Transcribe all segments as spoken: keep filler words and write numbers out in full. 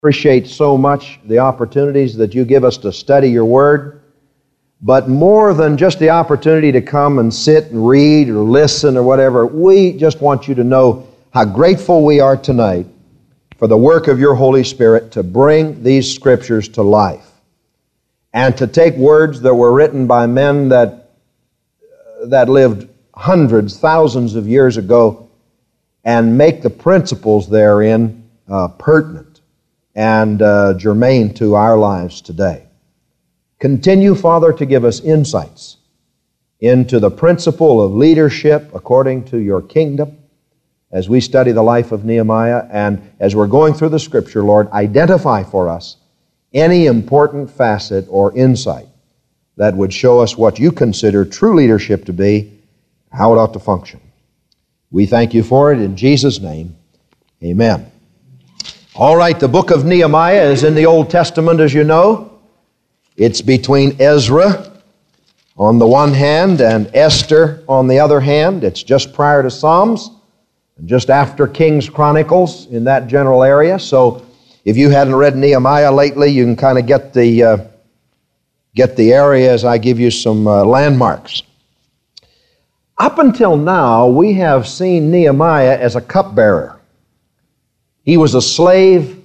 Appreciate so much the opportunities that you give us to study your Word. But more than just the opportunity to come and sit and read or listen or whatever, we just want you to know how grateful we are tonight for the work of your Holy Spirit to bring these Scriptures to life and to take words that were written by men that, that lived hundreds, thousands of years ago and make the principles therein uh, pertinent and uh, germane to our lives today. Continue, Father, to give us insights into the principle of leadership according to your kingdom as we study the life of Nehemiah, and as we're going through the Scripture, Lord, identify for us any important facet or insight that would show us what you consider true leadership to be, how it ought to function. We thank you for it in Jesus' name. Amen. All right, the book of Nehemiah is in the Old Testament, as you know. It's between Ezra on the one hand and Esther on the other hand. It's just prior to Psalms and just after Kings Chronicles in that general area. So if you hadn't read Nehemiah lately, you can kind of get the, uh, get the area as I give you some uh, landmarks. Up until now, we have seen Nehemiah as a cupbearer. He was a slave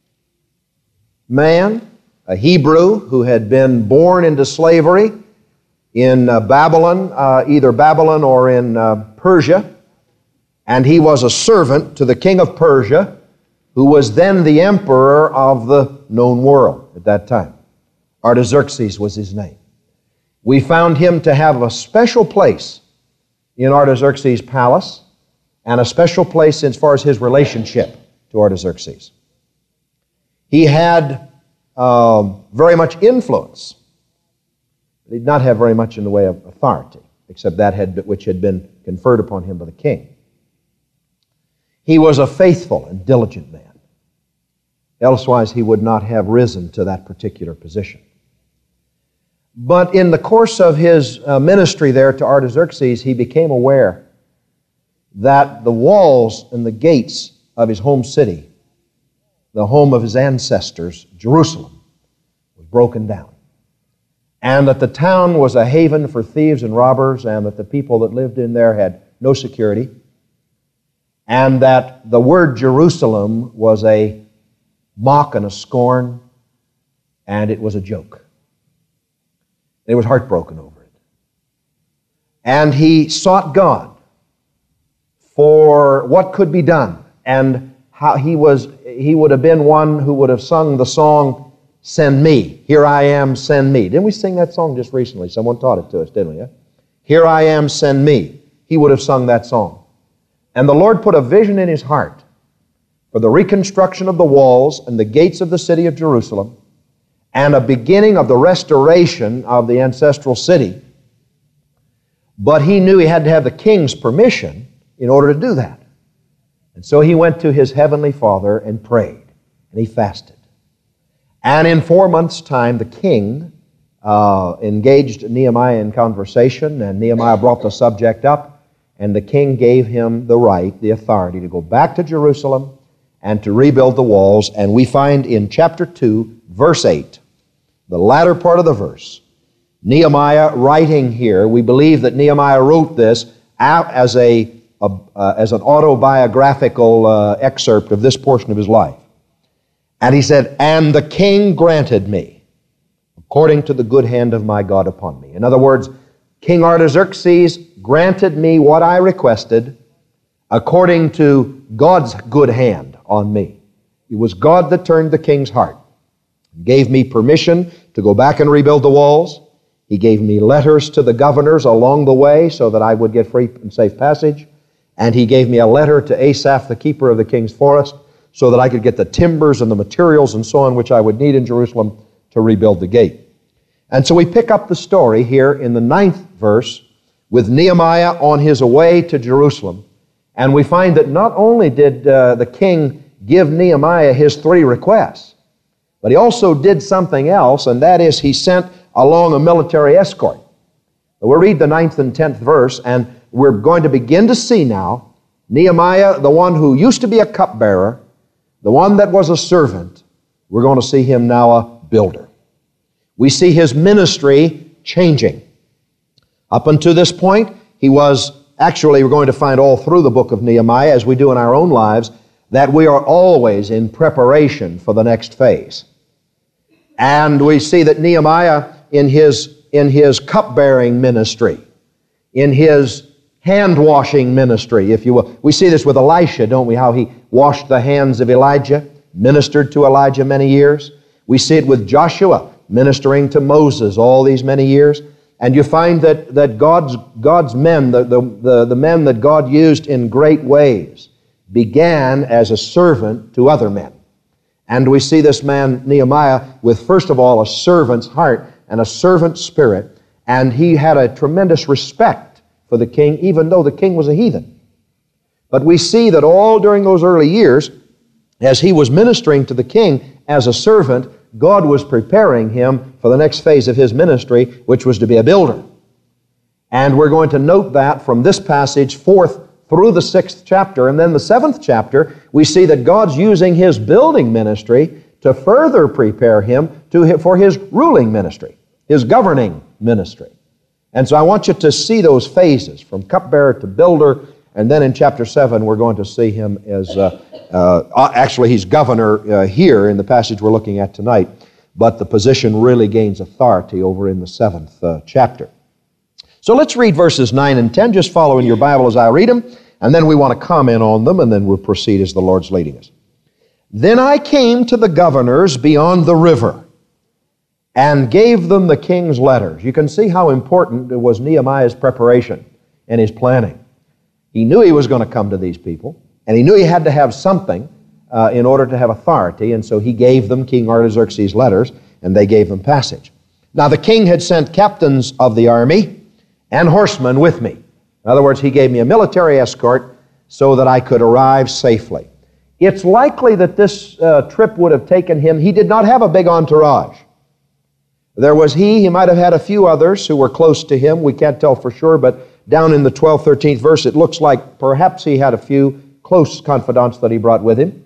man, a Hebrew who had been born into slavery in uh, Babylon, uh, either Babylon or in uh, Persia, and he was a servant to the king of Persia, who was then the emperor of the known world at that time. Artaxerxes was his name. We found him to have a special place in Artaxerxes' palace and a special place as far as his relationship to Artaxerxes. He had uh, very much influence. He did not have very much in the way of authority, except that had, which had been conferred upon him by the king. He was a faithful and diligent man. Elsewise, he would not have risen to that particular position. But in the course of his uh, ministry there to Artaxerxes, he became aware that the walls and the gates of his home city, the home of his ancestors, Jerusalem, was broken down. And that the town was a haven for thieves and robbers, and that the people that lived in there had no security, and that the word Jerusalem was a mock and a scorn, and it was a joke. He was heartbroken over it. And he sought God for what could be done. And how he was, he would have been one who would have sung the song, "Send me, here I am, send me." Didn't we sing that song just recently? Someone taught it to us, didn't we? Yeah? Here I am, send me. He would have sung that song. And the Lord put a vision in his heart for the reconstruction of the walls and the gates of the city of Jerusalem and a beginning of the restoration of the ancestral city. But he knew he had to have the king's permission in order to do that. And so he went to his heavenly Father and prayed, and he fasted. And in four months' time, the king uh, engaged Nehemiah in conversation, and Nehemiah brought the subject up, and the king gave him the right, the authority to go back to Jerusalem and to rebuild the walls. And we find in chapter two, verse eight, the latter part of the verse, Nehemiah writing here, we believe that Nehemiah wrote this as a Uh, uh, as an autobiographical uh, excerpt of this portion of his life. And he said, "And the king granted me, according to the good hand of my God upon me." In other words, King Artaxerxes granted me what I requested according to God's good hand on me. It was God that turned the king's heart. He gave me permission to go back and rebuild the walls. He gave me letters to the governors along the way so that I would get free and safe passage. And he gave me a letter to Asaph, the keeper of the king's forest, so that I could get the timbers and the materials and so on which I would need in Jerusalem to rebuild the gate. And so we pick up the story here in the ninth verse with Nehemiah on his way to Jerusalem. And we find that not only did uh, the king give Nehemiah his three requests, but he also did something else, and that is he sent along a military escort. We'll read the ninth and tenth verse, and we're going to begin to see now Nehemiah, the one who used to be a cupbearer, the one that was a servant, We're going to see him now a builder. We see his ministry changing. Up until this point, he was, actually we're going to find all through the book of Nehemiah, as we do in our own lives, that we are always in preparation for the next phase. And we see that Nehemiah in his, in his cupbearing ministry, in his hand-washing ministry, if you will. We see this with Elisha, don't we? How he washed the hands of Elijah, ministered to Elijah many years. We see it with Joshua, ministering to Moses all these many years. And you find that, that God's, God's men, the, the, the, the men that God used in great ways, began as a servant to other men. And we see this man, Nehemiah, with first of all a servant's heart and a servant spirit. And he had a tremendous respect for the king, even though the king was a heathen. But we see that all during those early years, as he was ministering to the king as a servant, God was preparing him for the next phase of his ministry, which was to be a builder. And we're going to note that from this passage forth through the sixth chapter. And then the seventh chapter, we see that God's using his building ministry to further prepare him to, for his ruling ministry, his governing ministry. And so I want you to see those phases, from cupbearer to builder, and then in chapter seven we're going to see him as, uh, uh, actually he's governor uh, here in the passage we're looking at tonight, but the position really gains authority over in the seventh uh, chapter. So let's read verses nine and ten, just follow in your Bible as I read them, and then we want to comment on them, and then we'll proceed as the Lord's leading us. Then I came to the governors beyond the river, and gave them the king's letters. You can see how important it was Nehemiah's preparation and his planning. He knew he was going to come to these people, and he knew he had to have something uh, in order to have authority, and so he gave them King Artaxerxes' letters, and they gave them passage. Now the king had sent captains of the army and horsemen with me. In other words, he gave me a military escort so that I could arrive safely. It's likely that this uh, trip would have taken him, he did not have a big entourage. There was he, he might have had a few others who were close to him, we can't tell for sure, but down in the twelfth, thirteenth verse, it looks like perhaps he had a few close confidants that he brought with him,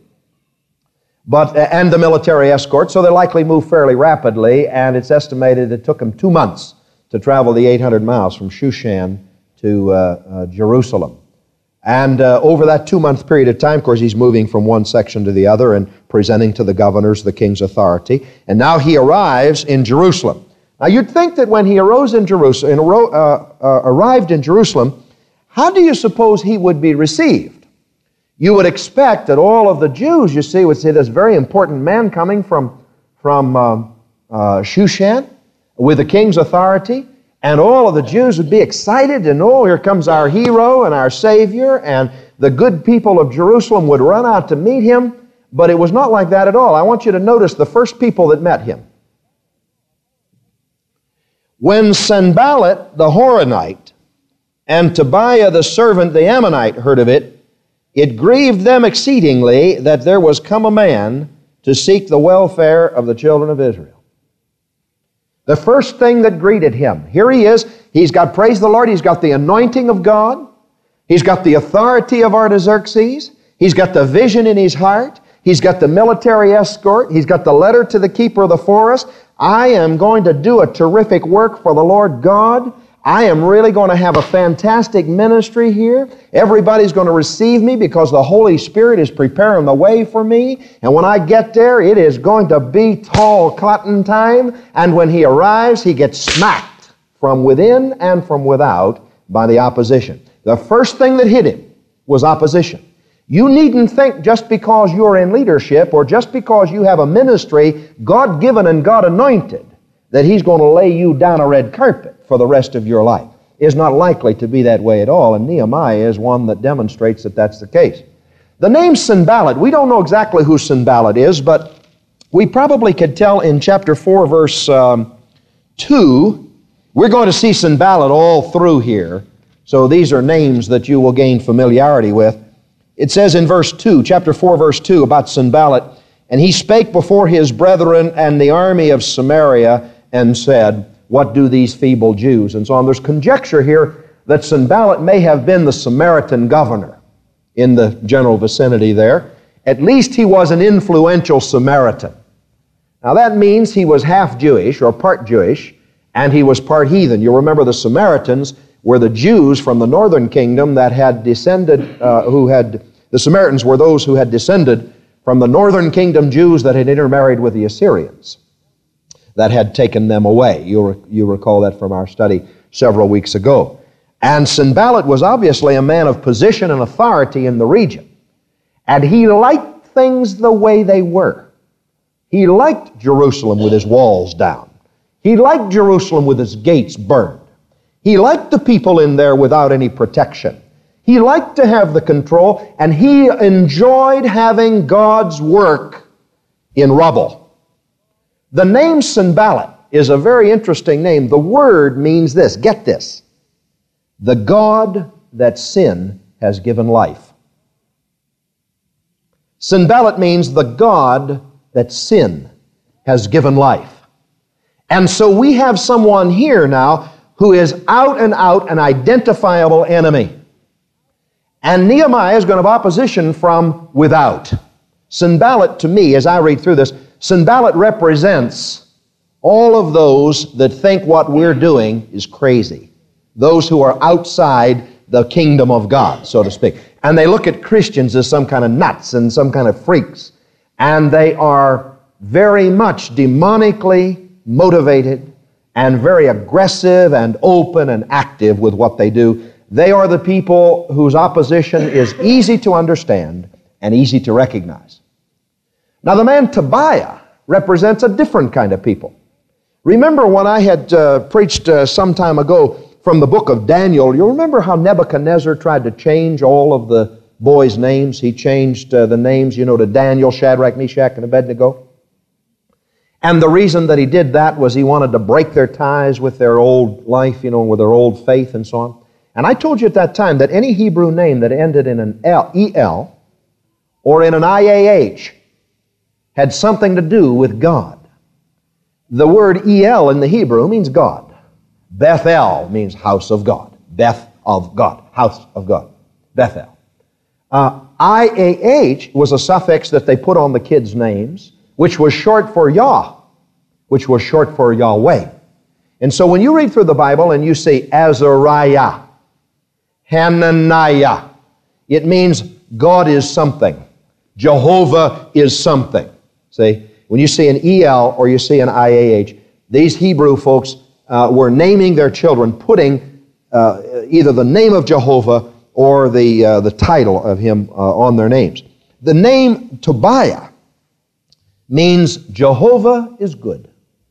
but and the military escort, so they likely moved fairly rapidly, and it's estimated it took him two months to travel the eight hundred miles from Shushan to uh, uh, Jerusalem. And uh, over that two-month period of time, of course, he's moving from one section to the other and presenting to the governors the king's authority. And now he arrives in Jerusalem. Now, you'd think that when he arose in Jerusalem, uh, uh, arrived in Jerusalem, how do you suppose he would be received? You would expect that all of the Jews, you see, would say, this very important man coming from, from uh, uh, Shushan with the king's authority, and all of the Jews would be excited, and oh, here comes our hero and our Savior, and the good people of Jerusalem would run out to meet him, but it was not like that at all. I want you to notice the first people that met him. When Sanballat the Horonite and Tobiah the servant the Ammonite heard of it, it grieved them exceedingly that there was come a man to seek the welfare of the children of Israel. The first thing that greeted him, here he is, he's got, praise the Lord, he's got the anointing of God, he's got the authority of Artaxerxes, he's got the vision in his heart, he's got the military escort, he's got the letter to the keeper of the forest. I am going to do a terrific work for the Lord God. I am really going to have a fantastic ministry here. Everybody's going to receive me because the Holy Spirit is preparing the way for me. And when I get there, it is going to be tall cotton time. And when he arrives, he gets smacked from within and from without by the opposition. The first thing that hit him was opposition. You needn't think just because you're in leadership or just because you have a ministry, God-given and God-anointed, that He's going to lay you down a red carpet for the rest of your life. It's not likely to be that way at all, and Nehemiah is one that demonstrates that that's the case. The name Sanballat, we don't know exactly who Sanballat is, but we probably could tell in chapter four, verse um, two. We're going to see Sanballat all through here, so these are names that you will gain familiarity with. It says in verse two, chapter four, verse two, about Sanballat, and he spake before his brethren and the army of Samaria, and said, what do these feeble Jews? And so on. There's conjecture here that Sanballat may have been the Samaritan governor in the general vicinity there. At least he was an influential Samaritan. Now that means he was half Jewish or part Jewish, and he was part heathen. You'll remember the Samaritans were the Jews from the northern kingdom that had descended, uh, who had, the Samaritans were those who had descended from the northern kingdom Jews that had intermarried with the Assyrians, that had taken them away. You'll, you recall that from our study several weeks ago. And Sanballat was obviously a man of position and authority in the region. And he liked things the way they were. He liked Jerusalem with his walls down. He liked Jerusalem with its gates burned. He liked the people in there without any protection. He liked to have the control, and he enjoyed having God's work in rubble. The name Sanballat is a very interesting name. The word means this. Get this. The God that sin has given life. Sanballat means the God that sin has given life. And so we have someone here now who is out and out an identifiable enemy. And Nehemiah is going to have opposition from without. Sanballat, to me, as I read through this, Sanballat represents all of those that think what we're doing is crazy. Those who are outside the kingdom of God, so to speak. And they look at Christians as some kind of nuts and some kind of freaks. And they are very much demonically motivated and very aggressive and open and active with what they do. They are the people whose opposition is easy to understand and easy to recognize. Now the man Tobiah represents a different kind of people. Remember when I had uh, preached uh, some time ago from the book of Daniel, you'll remember how Nebuchadnezzar tried to change all of the boys' names. He changed uh, the names, you know, to Daniel, Shadrach, Meshach, and Abednego. And the reason that he did that was he wanted to break their ties with their old life, you know, with their old faith and so on. And I told you at that time that any Hebrew name that ended in an L, E L or in an I A H had something to do with God. The word E L in the Hebrew means God. Bethel means house of God. Beth of God. House of God. Bethel. Uh, I A H was a suffix that they put on the kids' names, which was short for Yah, which was short for Yahweh. And so when you read through the Bible and you see Azariah, Hananiah, it means God is something. Jehovah is something. See, when you see an E L or you see an I A H, these Hebrew folks uh, were naming their children, putting uh, either the name of Jehovah or the, uh, the title of him uh, on their names. The name Tobiah means Jehovah is good.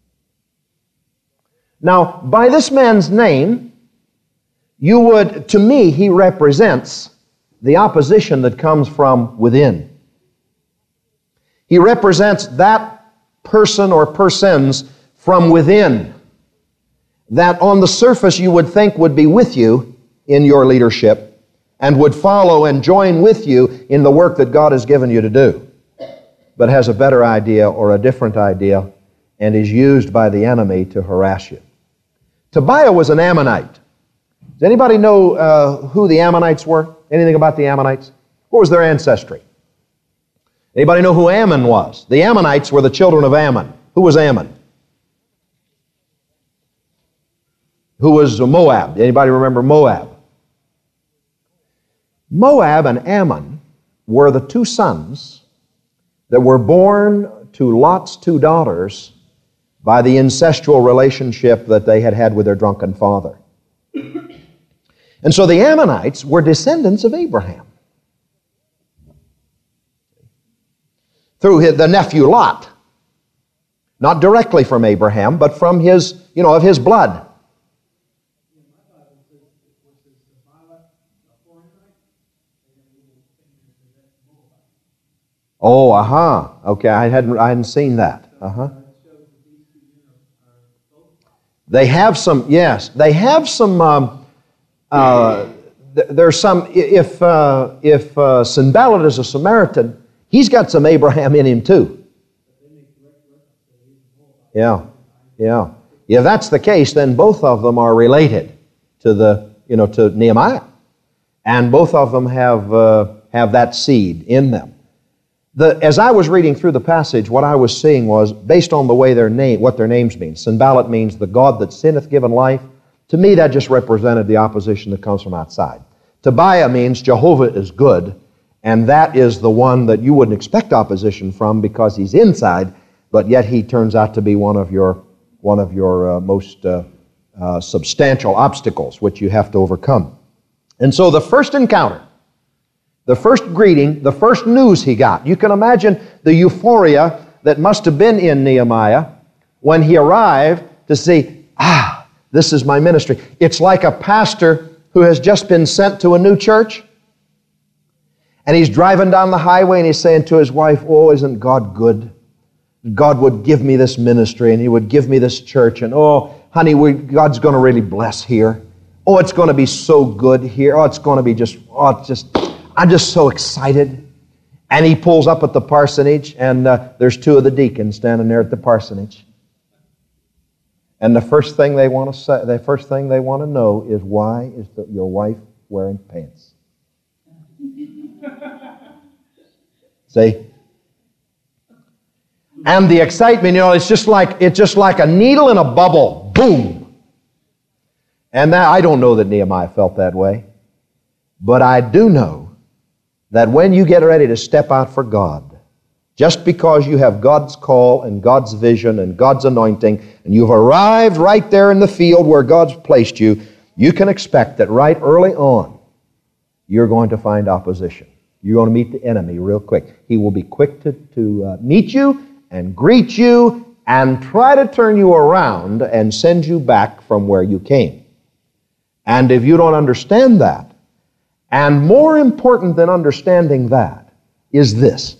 Now, by this man's name, you would, to me, he represents the opposition that comes from within. He represents that person or persons from within that on the surface you would think would be with you in your leadership and would follow and join with you in the work that God has given you to do, but has a better idea or a different idea and is used by the enemy to harass you. Tobiah was an Ammonite. Does anybody know uh, who the Ammonites were? Anything about the Ammonites? What was their ancestry? Anybody know who Ammon was? The Ammonites were the children of Ammon. Who was Ammon? Who was Moab? Anybody remember Moab? Moab and Ammon were the two sons that were born to Lot's two daughters by the incestual relationship that they had had with their drunken father. And so the Ammonites were descendants of Abraham through his, the nephew Lot. Not directly from Abraham, but from his, you know, of his blood. Oh, aha. Uh-huh. Okay, I hadn't, I hadn't seen that. Uh-huh. They have some, yes, they have some, um, uh, th- there's some, if, uh, if uh, Sanballat is a Samaritan, he's got some Abraham in him too. Yeah, yeah. If that's the case, then both of them are related to the, you know, to Nehemiah. And both of them have, uh, have that seed in them. The, as I was reading through the passage, what I was seeing was, based on the way their name, what their names mean. Sanballat means the God that sinneth given life. To me, that just represented the opposition that comes from outside. Tobiah means Jehovah is good, and that is the one that you wouldn't expect opposition from because he's inside, but yet he turns out to be one of your, one of your uh, most uh, uh, substantial obstacles, which you have to overcome. And so the first encounter, the first greeting, the first news he got. You can imagine the euphoria that must have been in Nehemiah when he arrived to see, ah, this is my ministry. It's like a pastor who has just been sent to a new church, and he's driving down the highway and he's saying to his wife, oh, isn't God good? God would give me this ministry and He would give me this church, and oh, honey, we, God's going to really bless here. Oh, it's going to be so good here. Oh, it's going to be just, oh, it's just... I'm just so excited. And he pulls up at the parsonage, and uh, there's two of the deacons standing there at the parsonage. And the first thing they want to say, the first thing they want to know is, why is the, your wife wearing pants? See? And the excitement, you know, it's just like it's just like a needle in a bubble. Boom. And that, I don't know that Nehemiah felt that way, but I do know that when you get ready to step out for God, just because you have God's call and God's vision and God's anointing, and you've arrived right there in the field where God's placed you, you can expect that right early on, you're going to find opposition. You're going to meet the enemy real quick. He will be quick to, to uh, meet you and greet you and try to turn you around and send you back from where you came. And if you don't understand that, and more important than understanding that is this: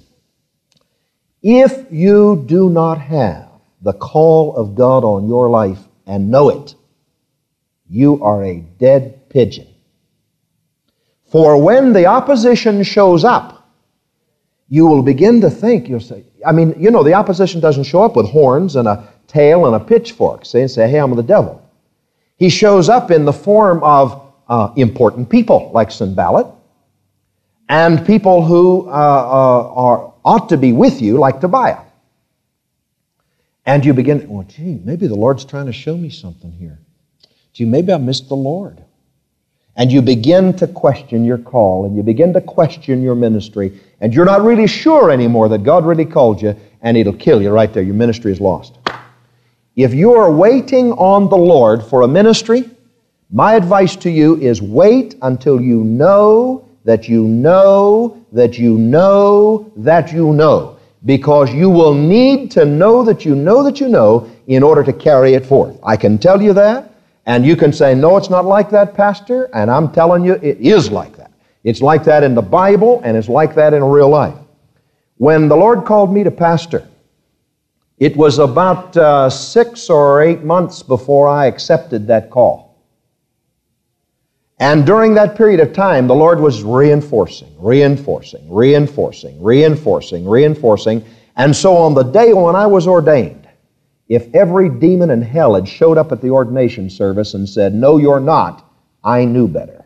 if you do not have the call of God on your life and know it, you are a dead pigeon. For when the opposition shows up, you will begin to think, you'll say, I mean, you know, the opposition doesn't show up with horns and a tail and a pitchfork, say, and say, hey, I'm the devil. He shows up in the form of Uh, important people like Sanballat, and people who uh, uh, are, ought to be with you like Tobiah. And you begin, well, gee, maybe the Lord's trying to show me something here. Gee, maybe I missed the Lord. And you begin to question your call, and you begin to question your ministry, and you're not really sure anymore that God really called you, and it'll kill you right there. Your ministry is lost. If you are waiting on the Lord for a ministry, my advice to you is wait until you know that you know that you know that you know, because you will need to know that you know that you know in order to carry it forth. I can tell you that, and you can say, no, it's not like that, Pastor, and I'm telling you it is like that. It's like that in the Bible, and it's like that in real life. When the Lord called me to pastor, it was about uh, six or eight months before I accepted that call. And during that period of time, the Lord was reinforcing, reinforcing, reinforcing, reinforcing, reinforcing. And so on the day when I was ordained, if every demon in hell had showed up at the ordination service and said, no, you're not, I knew better.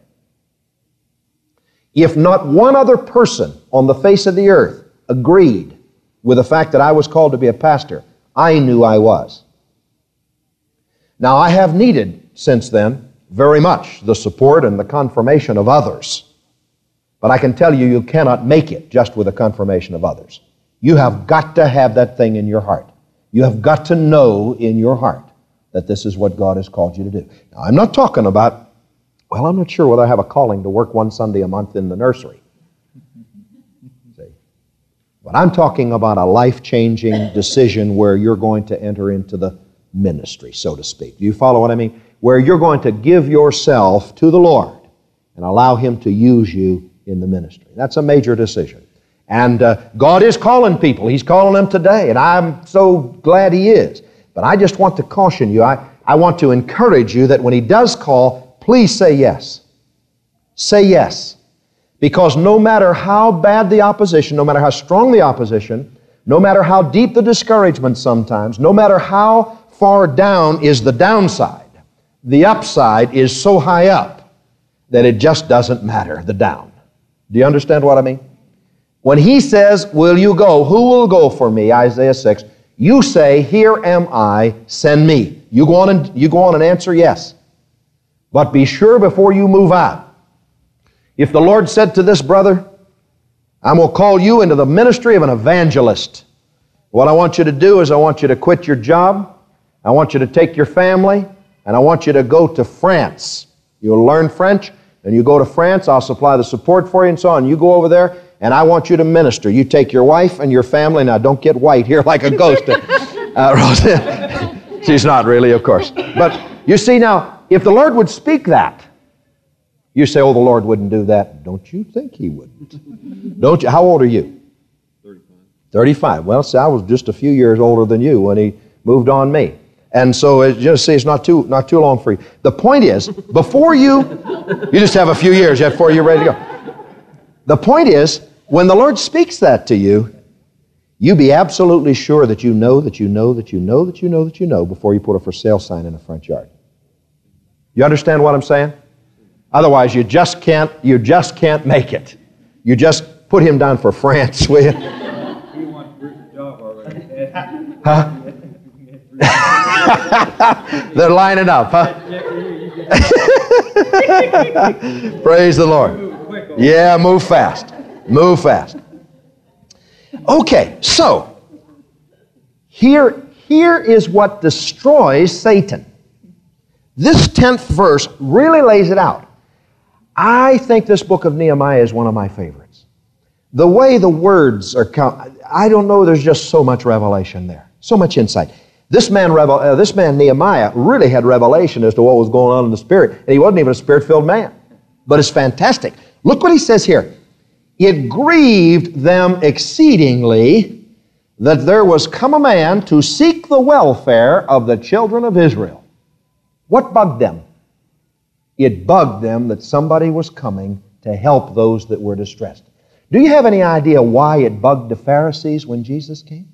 If not one other person on the face of the earth agreed with the fact that I was called to be a pastor, I knew I was. Now, I have needed since then very much the support and the confirmation of others. But I can tell you, you cannot make it just with the confirmation of others. You have got to have that thing in your heart. You have got to know in your heart that this is what God has called you to do. Now, I'm not talking about, well, I'm not sure whether I have a calling to work one Sunday a month in the nursery. See? But I'm talking about a life-changing decision where you're going to enter into the ministry, so to speak. Do you follow what I mean? Where you're going to give yourself to the Lord and allow Him to use you in the ministry. That's a major decision. And uh, God is calling people. He's calling them today, and I'm so glad He is. But I just want to caution you. I, I want to encourage you that when He does call, please say yes. Say yes. Because no matter how bad the opposition, no matter how strong the opposition, no matter how deep the discouragement sometimes, no matter how far down is the downside, the upside is so high up that it just doesn't matter, the down. Do you understand what I mean? When He says, will you go? Who will go for me? Isaiah six. You say, here am I, send me. You go on and, you go on and answer yes. But be sure before you move out. If the Lord said to this brother, I'm going to call you into the ministry of an evangelist. What I want you to do is I want you to quit your job. I want you to take your family, and I want you to go to France. You'll learn French, and you go to France. I'll supply the support for you and so on. You go over there, and I want you to minister. You take your wife and your family. Now, don't get white here like a ghost. uh, Rosa. She's not really, of course. But you see now, if the Lord would speak that, you say, oh, the Lord wouldn't do that. Don't you think He wouldn't? Don't you? How old are you? thirty-five. thirty-five. Well, see, I was just a few years older than you when He moved on me. And so, as you see, it's not too, not too long for you. The point is, before you, you just have a few years before you're ready to go. The point is, when the Lord speaks that to you, you be absolutely sure that you know, that you know, that you know, that you know, that you know, before you put a for sale sign in the front yard. You understand what I'm saying? Otherwise, you just can't, you just can't make it. You just put him down for France, will you? He wants Bruce's job already. Huh? They're lining up, huh? Praise the Lord. Yeah, move fast. Move fast. Okay, so here, here is what destroys Satan. This tenth verse really lays it out. I think this book of Nehemiah is one of my favorites. The way the words are, I don't know, there's just so much revelation there, so much insight. This man, uh, this man Nehemiah really had revelation as to what was going on in the Spirit, and he wasn't even a Spirit-filled man. But it's fantastic. Look what he says here. It grieved them exceedingly that there was come a man to seek the welfare of the children of Israel. What bugged them? It bugged them that somebody was coming to help those that were distressed. Do you have any idea why it bugged the Pharisees when Jesus came?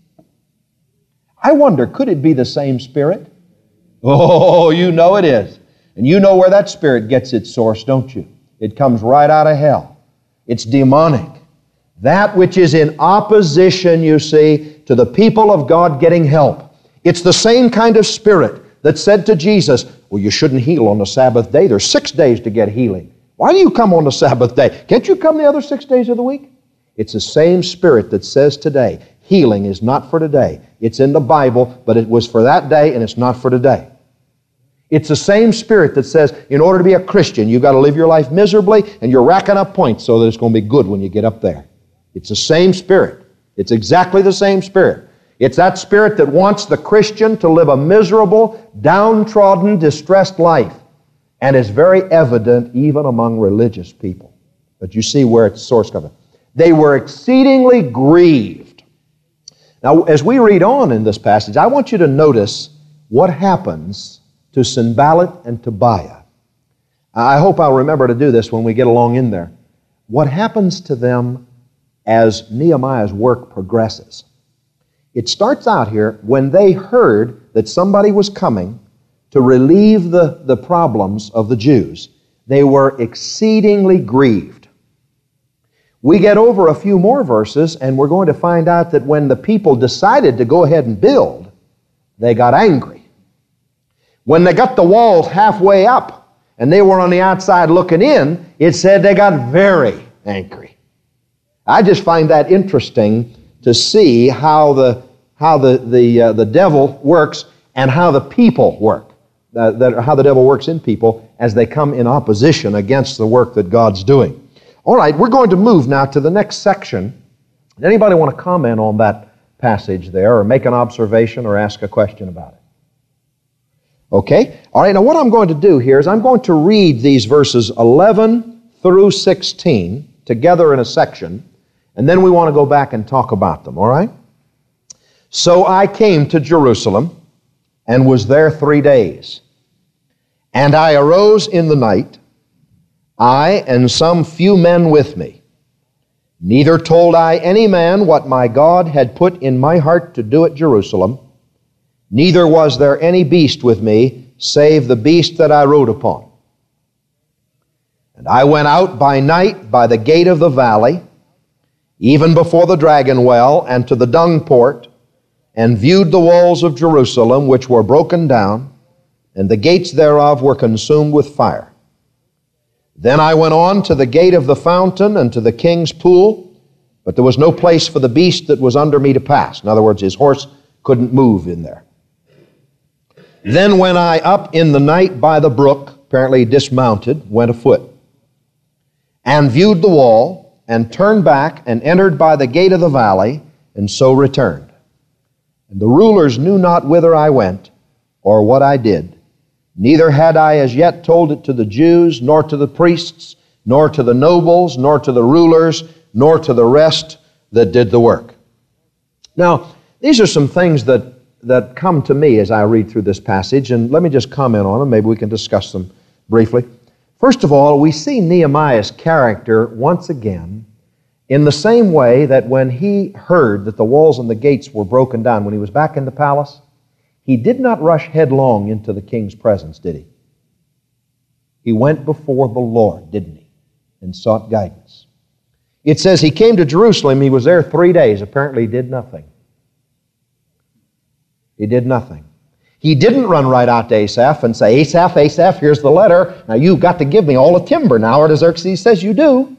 I wonder, could it be the same spirit? Oh, you know it is. And you know where that spirit gets its source, don't you? It comes right out of hell. It's demonic. That which is in opposition, you see, to the people of God getting help. It's the same kind of spirit that said to Jesus, well, you shouldn't heal on the Sabbath day. There's six days to get healing. Why do you come on the Sabbath day? Can't you come the other six days of the week? It's the same spirit that says today, healing is not for today. It's in the Bible, but it was for that day and it's not for today. It's the same spirit that says, in order to be a Christian, you've got to live your life miserably and you're racking up points so that it's going to be good when you get up there. It's the same spirit. It's exactly the same spirit. It's that spirit that wants the Christian to live a miserable, downtrodden, distressed life. And it's very evident even among religious people. But you see where its source comes from. They were exceedingly grieved. Now, as we read on in this passage, I want you to notice what happens to Sanballat and Tobiah. I hope I'll remember to do this when we get along in there. What happens to them as Nehemiah's work progresses? It starts out here when they heard that somebody was coming to relieve the, the problems of the Jews. They were exceedingly grieved. We get over a few more verses and we're going to find out that when the people decided to go ahead and build, they got angry. When they got the walls halfway up and they were on the outside looking in, it said they got very angry. I just find that interesting to see how the how the the uh, the devil works and how the people work. Uh, that how the devil works in people as they come in opposition against the work that God's doing. All right, we're going to move now to the next section. Does anybody want to comment on that passage there or make an observation or ask a question about it? Okay? All right, now what I'm going to do here is I'm going to read these verses eleven through sixteen together in a section, and then we want to go back and talk about them, all right? So I came to Jerusalem and was there three days. And I arose in the night, I and some few men with me. Neither told I any man what my God had put in my heart to do at Jerusalem, neither was there any beast with me, save the beast that I rode upon. And I went out by night by the gate of the valley, even before the dragon well, and to the dung port, and viewed the walls of Jerusalem, which were broken down, and the gates thereof were consumed with fire. Then I went on to the gate of the fountain and to the king's pool, but there was no place for the beast that was under me to pass. In other words, his horse couldn't move in there. Then went I up in the night by the brook, apparently dismounted, went afoot, and viewed the wall, and turned back, and entered by the gate of the valley, and so returned. And the rulers knew not whither I went, or what I did. Neither had I as yet told it to the Jews, nor to the priests, nor to the nobles, nor to the rulers, nor to the rest that did the work. Now, these are some things that, that come to me as I read through this passage, and let me just comment on them. Maybe we can discuss them briefly. First of all, we see Nehemiah's character once again in the same way that when he heard that the walls and the gates were broken down, when he was back in the palace, he did not rush headlong into the king's presence, did he? He went before the Lord, didn't he? And sought guidance. It says he came to Jerusalem. He was there three days. Apparently he did nothing. He did nothing. He didn't run right out to Asaph and say, Asaph, Asaph, here's the letter. Now you've got to give me all the timber now, or Artaxerxes says you do.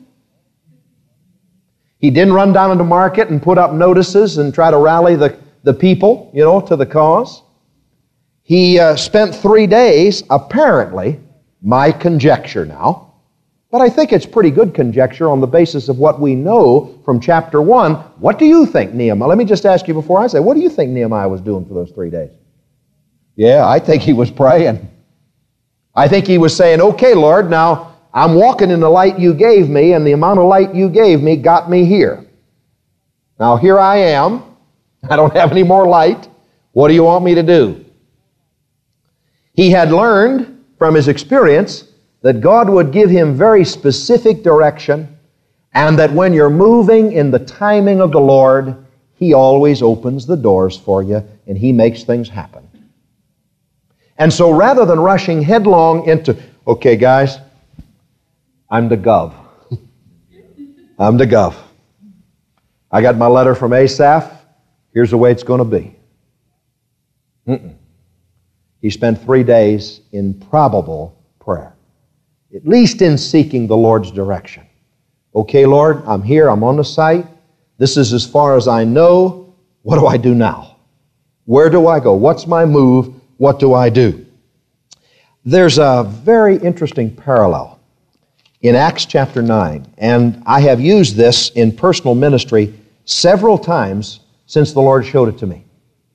He didn't run down into market and put up notices and try to rally the, the people, you know, to the cause. He uh, spent three days, apparently, my conjecture now, but I think it's pretty good conjecture on the basis of what we know from chapter one. What do you think Nehemiah, let me just ask you before I say, what do you think Nehemiah was doing for those three days? Yeah, I think he was praying. I think he was saying, okay, Lord, now I'm walking in the light you gave me, and the amount of light you gave me got me here. Now here I am. I don't have any more light. What do you want me to do? He had learned from his experience that God would give him very specific direction, and that when you're moving in the timing of the Lord, He always opens the doors for you, and He makes things happen. And so rather than rushing headlong into, okay, guys, I'm the gov. I'm the gov. I got my letter from Asaph. Here's the way it's going to be. Mm-mm. He spent three days in probable prayer, at least in seeking the Lord's direction. Okay, Lord, I'm here. I'm on the site. This is as far as I know. What do I do now? Where do I go? What's my move? What do I do? There's a very interesting parallel in Acts chapter nine, and I have used this in personal ministry several times since the Lord showed it to me.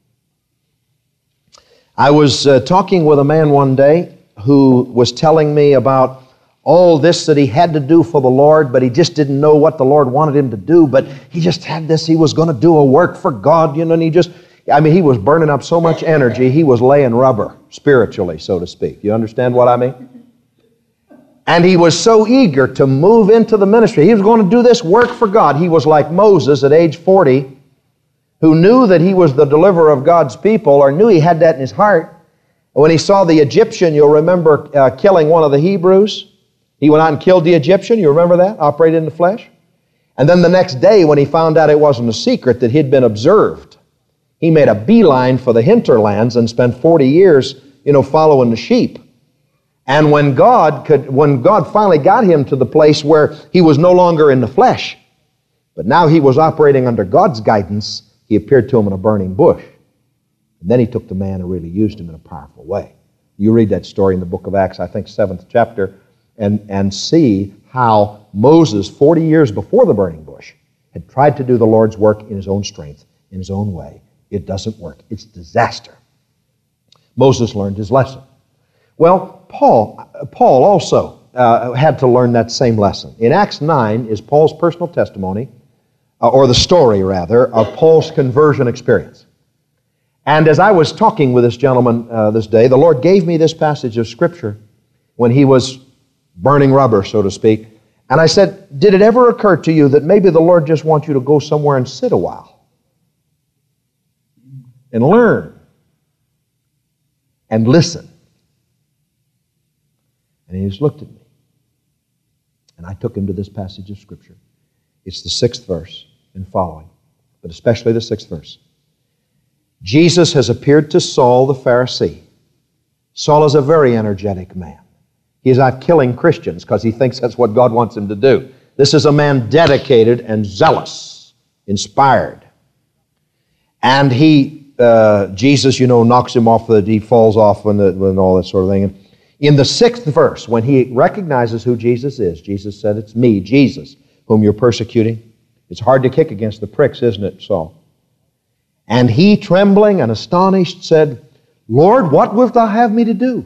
I was uh, talking with a man one day who was telling me about all this that he had to do for the Lord, but he just didn't know what the Lord wanted him to do, but he just had this, he was going to do a work for God, you know, and he just, I mean, he was burning up so much energy, he was laying rubber, spiritually, so to speak. You understand what I mean? And he was so eager to move into the ministry. He was going to do this work for God. He was like Moses at age forty, who knew that he was the deliverer of God's people, or knew he had that in his heart. When he saw the Egyptian, you'll remember uh, killing one of the Hebrews. He went out and killed the Egyptian. You remember that? Operated in the flesh. And then the next day, when he found out it wasn't a secret, that he'd been observed, he made a beeline for the hinterlands and spent forty years, you know, following the sheep. And when God could, when God finally got him to the place where he was no longer in the flesh, but now he was operating under God's guidance, He appeared to him in a burning bush. And then He took the man and really used him in a powerful way. You read that story in the book of Acts, I think seventh chapter, and, and see how Moses, forty years before the burning bush, had tried to do the Lord's work in his own strength, in his own way. It doesn't work. It's disaster. Moses learned his lesson. Well, Paul, Paul also uh, had to learn that same lesson. In Acts nine is Paul's personal testimony, uh, or the story, rather, of Paul's conversion experience. And as I was talking with this gentleman uh, this day, the Lord gave me this passage of Scripture when he was burning rubber, so to speak. And I said, did it ever occur to you that maybe the Lord just wants you to go somewhere and sit a while and learn and listen? And he just looked at me. And I took him to this passage of Scripture. It's the sixth verse. and following, but especially the sixth verse. Jesus has appeared to Saul the Pharisee. Saul is a very energetic man. He is out killing Christians because he thinks that's what God wants him to do. This is a man dedicated and zealous, inspired. And he, uh, Jesus, you know, knocks him off, the, he falls off and, the, and all that sort of thing. And in the sixth verse, when he recognizes who Jesus is, Jesus said, "It's me, Jesus, whom you're persecuting." It's hard to kick against the pricks, isn't it, Saul? And he, trembling and astonished, said, "Lord, what wilt thou have me to do?"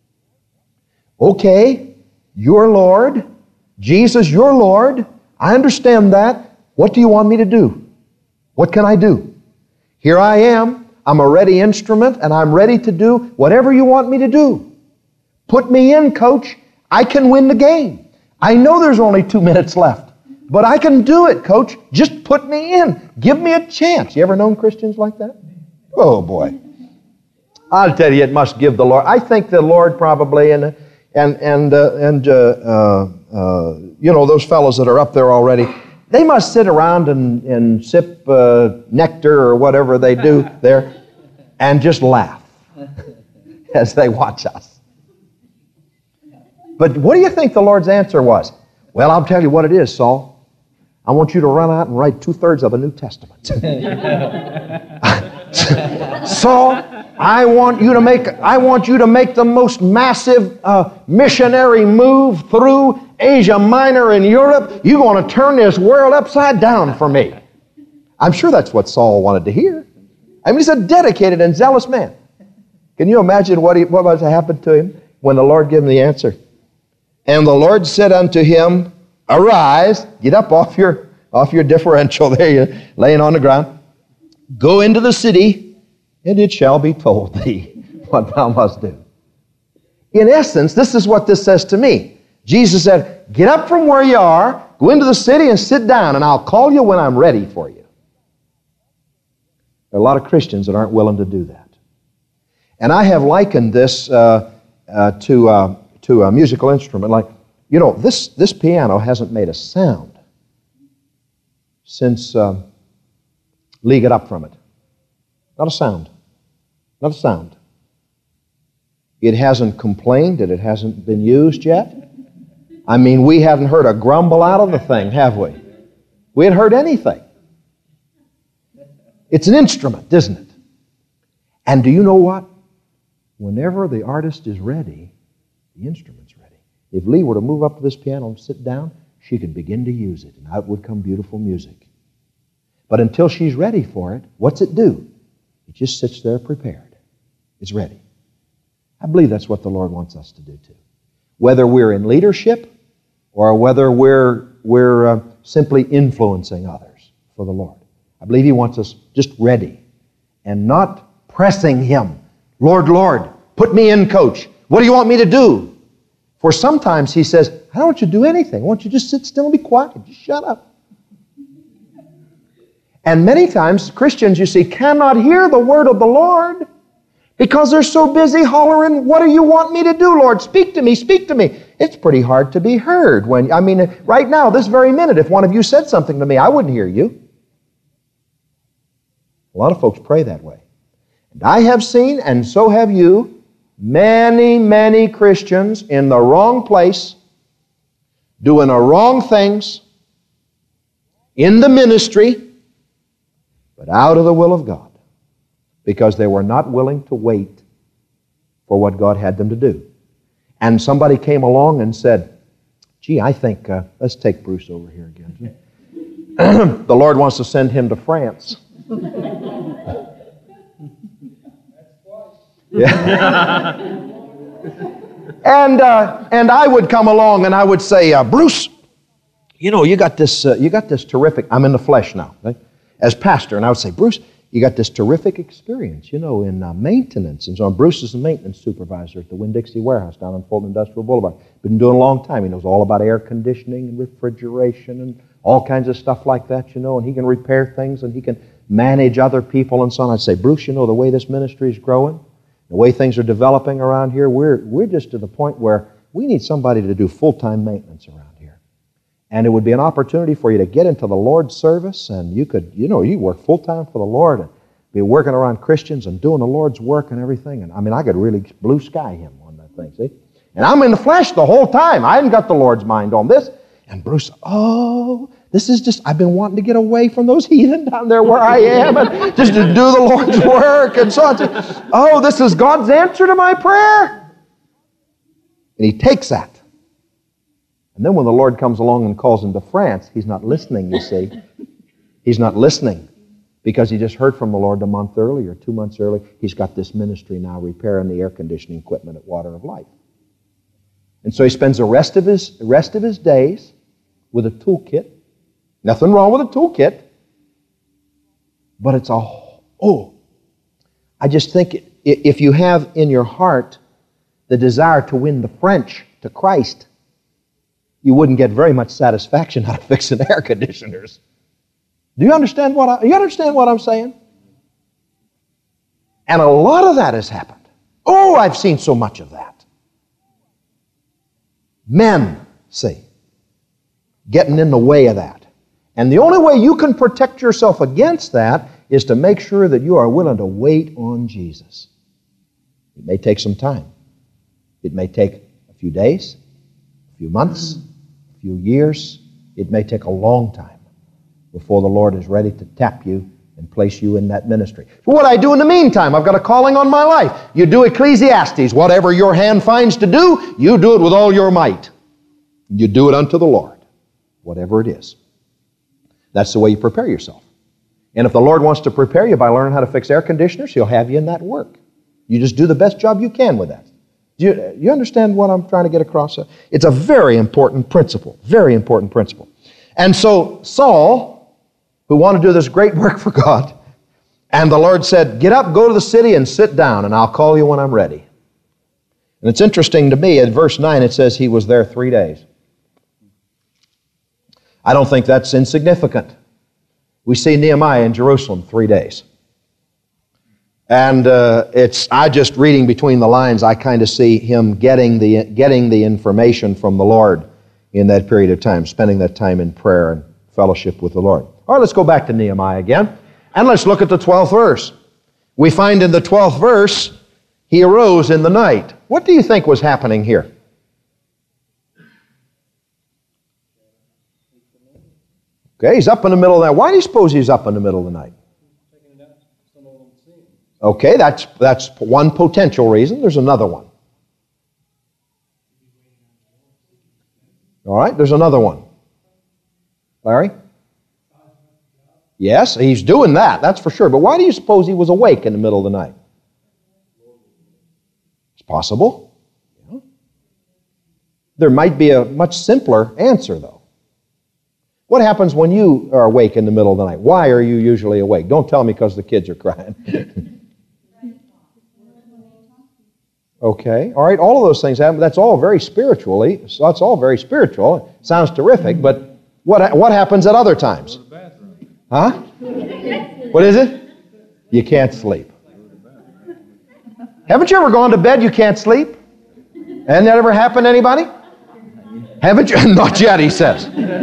Okay, you're Lord. Jesus, you're Lord. I understand that. What do you want me to do? What can I do? Here I am. I'm a ready instrument, and I'm ready to do whatever you want me to do. Put me in, coach. I can win the game. I know there's only two minutes left, but I can do it, coach. Just put me in. Give me a chance. You ever known Christians like that? Oh, boy. I'll tell you, it must give the Lord. I think the Lord probably, and and and uh, and uh, uh, uh, you know, those fellows that are up there already, they must sit around and, and sip uh, nectar or whatever they do there and just laugh as they watch us. But what do you think the Lord's answer was? Well, I'll tell you what it is, Saul. I want you to run out and write two-thirds of the New Testament. Saul, I want you to make I want you to make the most massive uh, missionary move through Asia Minor and Europe. You're going to turn this world upside down for me. I'm sure that's what Saul wanted to hear. I mean, he's a dedicated and zealous man. Can you imagine what he, what must have happened to him when the Lord gave him the answer? And the Lord said unto him, "Arise, get up off your off your differential there, you're laying on the ground. Go into the city, and it shall be told thee what thou must do." In essence, this is what this says to me. Jesus said, get up from where you are, go into the city and sit down, and I'll call you when I'm ready for you. There are a lot of Christians that aren't willing to do that. And I have likened this uh, uh, to, uh, to a musical instrument. Like, you know, this, this piano hasn't made a sound since um, Lee got up from it. Not a sound. Not a sound. It hasn't complained that it hasn't been used yet. I mean, we haven't heard a grumble out of the thing, have we? We haven't heard anything. It's an instrument, isn't it? And do you know what? Whenever the artist is ready, the instrument's ready. If Lee were to move up to this piano and sit down, she could begin to use it, and out would come beautiful music. But until she's ready for it, what's it do? It just sits there prepared. It's ready. I believe that's what the Lord wants us to do too. Whether we're in leadership or whether we're, we're uh, simply influencing others for the Lord. I believe He wants us just ready and not pressing Him. Lord, Lord, put me in, coach. What do you want me to do? For sometimes He says, I don't want you to do anything. I want you to just sit still and be quiet. Just shut up. And many times, Christians, you see, cannot hear the word of the Lord because they're so busy hollering, what do you want me to do, Lord? Speak to me, speak to me. It's pretty hard to be heard. When I mean, right now, this very minute, if one of you said something to me, I wouldn't hear you. A lot of folks pray that way. And I have seen, and so have you, many, many Christians in the wrong place, doing the wrong things, in the ministry, but out of the will of God, because they were not willing to wait for what God had them to do. And somebody came along and said, gee, I think, uh, let's take Bruce over here again. The Lord wants to send him to France. Yeah. and, uh, and I would come along and I would say, uh, Bruce, you know, you got this, uh, you got this terrific, I'm in the flesh now, right? As pastor, and I would say, Bruce, you got this terrific experience, you know, in uh, maintenance. And so Bruce is the maintenance supervisor at the Winn-Dixie warehouse down on Fulton Industrial Boulevard. Been doing a long time. He knows all about air conditioning and refrigeration and all kinds of stuff like that, you know, and he can repair things and he can manage other people and so on. I'd say, Bruce, you know, the way this ministry is growing, the way things are developing around here, we're, we're just to the point where we need somebody to do full-time maintenance around here. And it would be an opportunity for you to get into the Lord's service, and you could, you know, you work full-time for the Lord and be working around Christians and doing the Lord's work and everything. And I mean, I could really blue sky him on that thing, see? And I'm in the flesh the whole time. I hadn't got the Lord's mind on this. And Bruce, oh, this is just, I've been wanting to get away from those heathen down there where I am and just to do the Lord's work and so on. Oh, this is God's answer to my prayer. And he takes that. And then when the Lord comes along and calls him to France, he's not listening, you see. He's not listening because he just heard from the Lord a month earlier, two months earlier. He's got this ministry now repairing the air conditioning equipment at Water of Life. And so he spends the rest of his, the rest of his days with a toolkit. Nothing wrong with a toolkit. But it's a, oh, I just think if you have in your heart the desire to win the French to Christ, you wouldn't get very much satisfaction out of fixing air conditioners. Do you understand what I, you understand what I'm saying? And a lot of that has happened. Oh, I've seen so much of that. Men, see, getting in the way of that. And the only way you can protect yourself against that is to make sure that you are willing to wait on Jesus. It may take some time. It may take a few days, a few months, a few years. It may take a long time before the Lord is ready to tap you and place you in that ministry. So what I do in the meantime, I've got a calling on my life. You do Ecclesiastes. Whatever your hand finds to do, you do it with all your might. You do it unto the Lord, whatever it is. That's the way you prepare yourself. And if the Lord wants to prepare you by learning how to fix air conditioners, He'll have you in that work. You just do the best job you can with that. Do you, you understand what I'm trying to get across? It's a very important principle, very important principle. And so Saul, who wanted to do this great work for God, and the Lord said, get up, go to the city, and sit down, and I'll call you when I'm ready. And it's interesting to me, in verse nine, it says he was there three days. I don't think that's insignificant. We see Nehemiah in Jerusalem three days. And uh, it's, I just reading between the lines, I kind of see him getting the, getting the information from the Lord in that period of time, spending that time in prayer and fellowship with the Lord. All right, let's go back to Nehemiah again, and let's look at the twelfth verse. We find in the twelfth verse, he arose in the night. What do you think was happening here? Okay, he's up in the middle of the night. Why do you suppose he's up in the middle of the night? Okay, that's, that's one potential reason. There's another one. All right, there's another one. Larry? Yes, he's doing that, that's for sure. But why do you suppose he was awake in the middle of the night? It's possible. Yeah. There might be a much simpler answer, though. What happens when you are awake in the middle of the night? Why are you usually awake? Don't tell me because the kids are crying. Okay, all right, all of those things happen. That's all very spiritually, so that's all very spiritual. Sounds terrific, but what, what happens at other times? Huh? What is it? You can't sleep. Haven't you ever gone to bed, you can't sleep? Hasn't that ever happened to anybody? Haven't you? Not yet, he says.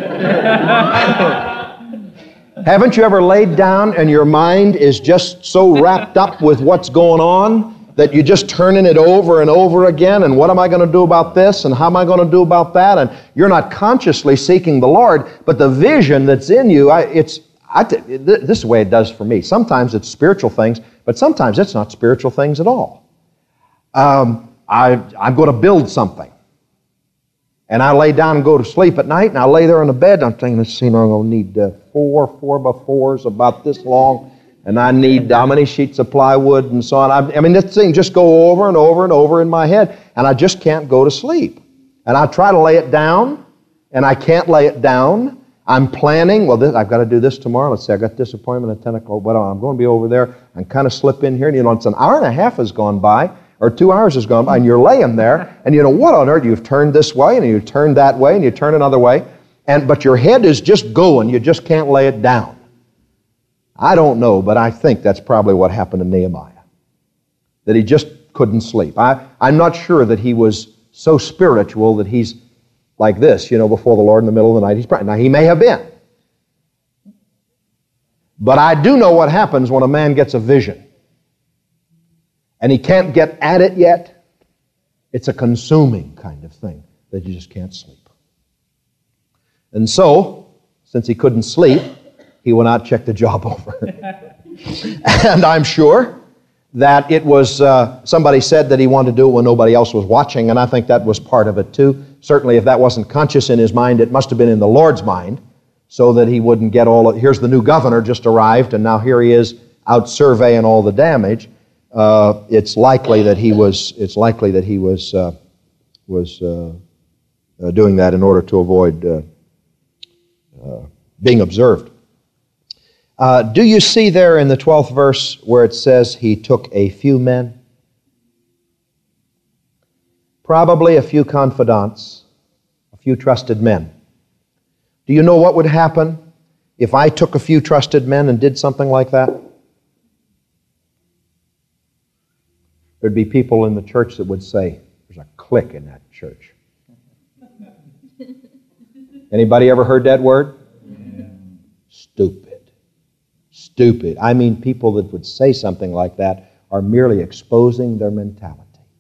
Haven't you ever laid down and your mind is just so wrapped up with what's going on that you're just turning it over and over again, and what am I going to do about this, and how am I going to do about that? And you're not consciously seeking the Lord, but the vision that's in you, I, it's I, this is the way it does for me. Sometimes it's spiritual things, but sometimes it's not spiritual things at all. Um, I, I'm going to build something. And I lay down and go to sleep at night, and I lay there on the bed, and I'm thinking, this scene, I'm going to need uh, four four by fours about this long, and I need how many sheets of plywood and so on. I, I mean, this thing just go over and over and over in my head, and I just can't go to sleep. And I try to lay it down, and I can't lay it down. I'm planning, well, this, I've got to do this tomorrow. Let's say I got this appointment at ten o'clock. Well, I'm going to be over there and kind of slip in here. And, you know, it's an hour and a half has gone by, or two hours has gone by, and you're laying there, and you know, what on earth? You've turned this way, and you turn that way, and you turn another way, and but your head is just going. You just can't lay it down. I don't know, but I think that's probably what happened to Nehemiah, that he just couldn't sleep. I, I'm not sure that he was so spiritual that he's like this, you know, before the Lord in the middle of the night. He's praying. Now, he may have been. But I do know what happens when a man gets a vision and he can't get at it yet. It's a consuming kind of thing that you just can't sleep. And so, since he couldn't sleep, he went out and checked the job over. And I'm sure that it was, uh, somebody said that he wanted to do it when nobody else was watching, and I think that was part of it too. Certainly if that wasn't conscious in his mind, it must have been in the Lord's mind, so that he wouldn't get all of, here's the new governor just arrived, and now here he is out surveying all the damage. Uh, it's likely that he was, it's likely that he was, uh, was uh, uh, doing that in order to avoid uh, uh, being observed. Uh, do you see there in the twelfth verse where it says he took a few men? Probably a few confidants, a few trusted men. Do you know what would happen if I took a few trusted men and did something like that? There'd be people in the church that would say, there's a clique in that church. Anybody ever heard that word? Yeah. Stupid. Stupid. I mean, people that would say something like that are merely exposing their mentality.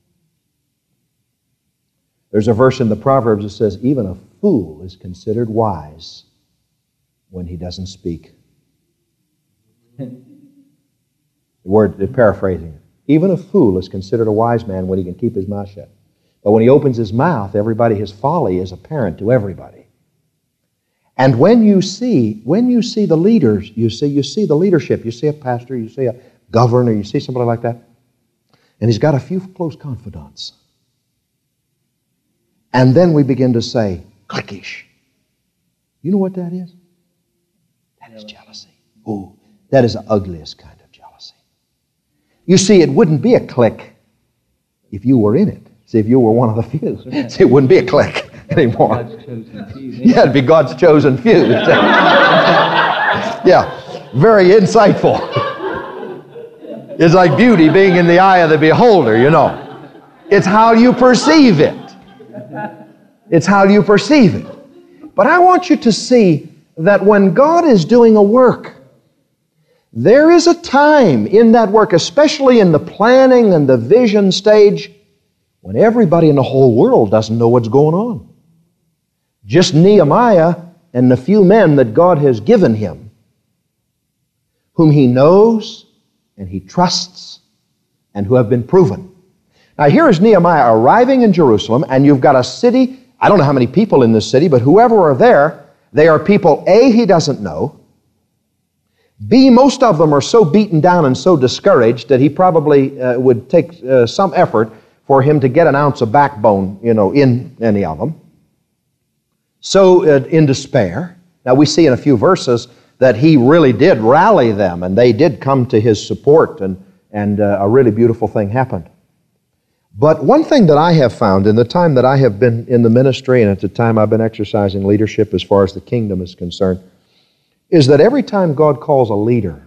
There's a verse in the Proverbs that says, even a fool is considered wise when he doesn't speak. The word, they're paraphrasing it. Even a fool is considered a wise man when he can keep his mouth shut. But when he opens his mouth, everybody, his folly is apparent to everybody. And when you see, when you see the leaders, you see, you see the leadership, you see a pastor, you see a governor, you see somebody like that, and he's got a few close confidants. And then we begin to say, cliquish. You know what that is? That is jealousy. Oh, that is the ugliest kind of jealousy. You see, it wouldn't be a clique if you were in it. See, if you were one of the few. See, it wouldn't be a clique anymore. Yeah, it'd be God's chosen few. Yeah, very insightful. It's like beauty being in the eye of the beholder, you know. It's how you perceive it. It's how you perceive it. But I want you to see that when God is doing a work, there is a time in that work, especially in the planning and the vision stage, when everybody in the whole world doesn't know what's going on. Just Nehemiah and the few men that God has given him, whom he knows and he trusts and who have been proven. Now here is Nehemiah arriving in Jerusalem, and you've got a city, I don't know how many people in this city, but whoever are there, they are people, A, he doesn't know, B, most of them are so beaten down and so discouraged that he probably uh, would take uh, some effort for him to get an ounce of backbone, you know, in any of them. So uh, in despair. Now we see in a few verses that he really did rally them, and they did come to his support, and, and uh, a really beautiful thing happened. But one thing that I have found in the time that I have been in the ministry and at the time I've been exercising leadership as far as the kingdom is concerned, is that every time God calls a leader,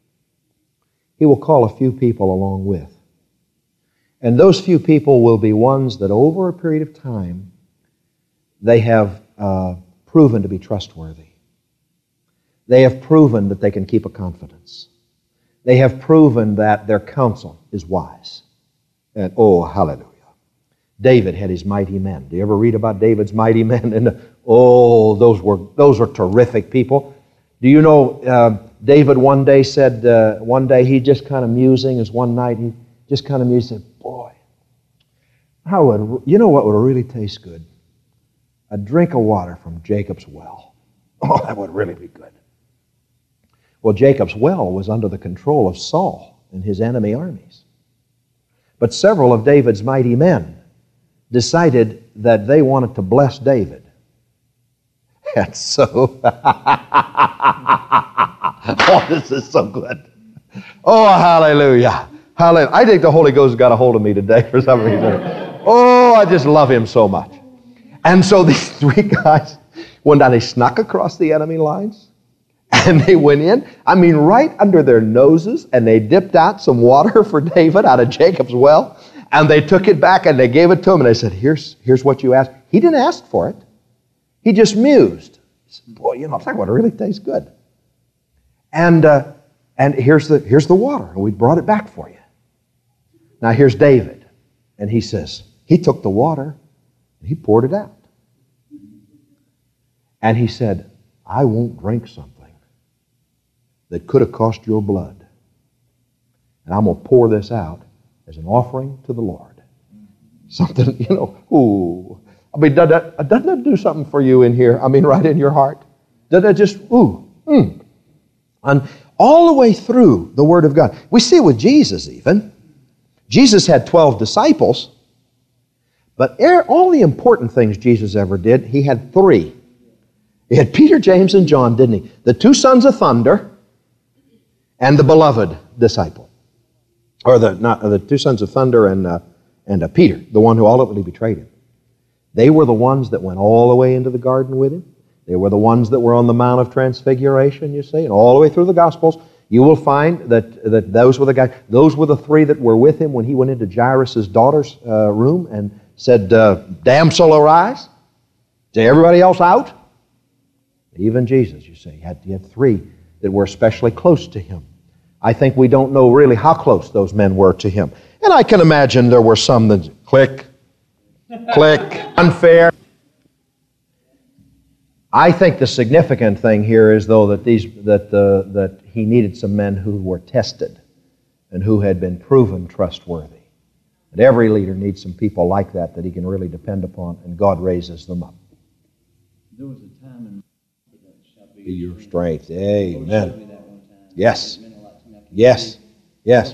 he will call a few people along with. And those few people will be ones that over a period of time, they have uh, proven to be trustworthy. They have proven that they can keep a confidence. They have proven that their counsel is wise. And oh, hallelujah. David had his mighty men. Do you ever read about David's mighty men? And oh, those were those are terrific people. Do you know uh, David one day said, uh, one day he just kind of musing, as one night he just kind of mused, said, boy, how would, you know what would really taste good? A drink of water from Jacob's well. Oh, that would really be good. Well, Jacob's well was under the control of Saul and his enemy armies. But several of David's mighty men decided that they wanted to bless David. And so, oh, this is so good. Oh, hallelujah. Hallelujah. I think the Holy Ghost got a hold of me today for some reason. Oh, I just love him so much. And so these three guys, one day they snuck across the enemy lines, and they went in, I mean, right under their noses, and they dipped out some water for David out of Jacob's well, and they took it back and they gave it to him, and they said, here's, here's what you asked. He didn't ask for it. He just mused. He said, boy, you know, talk about it really tastes good. And uh, and here's the here's the water, and we brought it back for you. Now here's David, and he says, he took the water and he poured it out. And he said, I won't drink something that could have cost your blood. And I'm going to pour this out as an offering to the Lord. Something, you know, ooh. I mean, doesn't that, doesn't that do something for you in here? I mean, right in your heart? Doesn't that just, ooh, mm. And all the way through the Word of God. We see it with Jesus even. Jesus had twelve disciples, but all the important things Jesus ever did, He had three. He had Peter, James, and John, didn't He? The two sons of thunder and the beloved disciple. Or the not the two sons of thunder and, uh, and uh, Peter, the one who ultimately betrayed Him. They were the ones that went all the way into the garden with Him. They were the ones that were on the Mount of Transfiguration, you see, and all the way through the Gospels. You will find that, that those were the guys, those were the three that were with Him when He went into Jairus' daughter's uh, room and said, uh, damsel, arise. Is everybody else out? Even Jesus, you see, he had, he had three that were especially close to Him. I think we don't know really how close those men were to Him. And I can imagine there were some that click, click, unfair. I think the significant thing here is, though, that these that uh, that He needed some men who were tested and who had been proven trustworthy. And every leader needs some people like that that he can really depend upon, and God raises them up. There was a time in Be your strength. Amen. Yes. Yes. Yes.